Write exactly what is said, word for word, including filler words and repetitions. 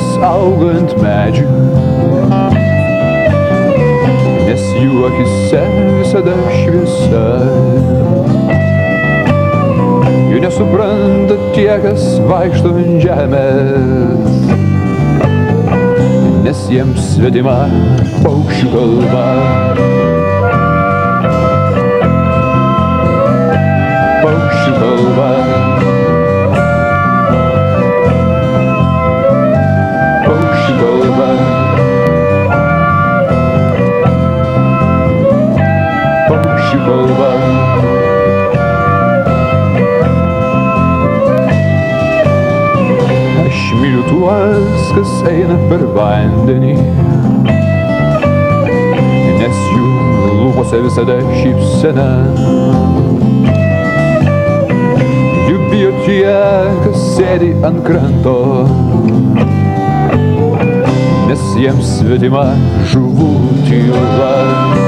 auga ant medžių, nes jų akise visada šviesa. Jų nesupranta tie, kas vaikšto ant žemės, nes jiems svetima paukščių kalba. Paukščių kalba. Paukščių kalba. Paukščių kalba. Aš myliu tuos, kas eina per vandenį, nes jų lūpose visada šypsena. Jų bijo tie, kas sėdi ant kranto, nes jiems svetima žuvų tyla.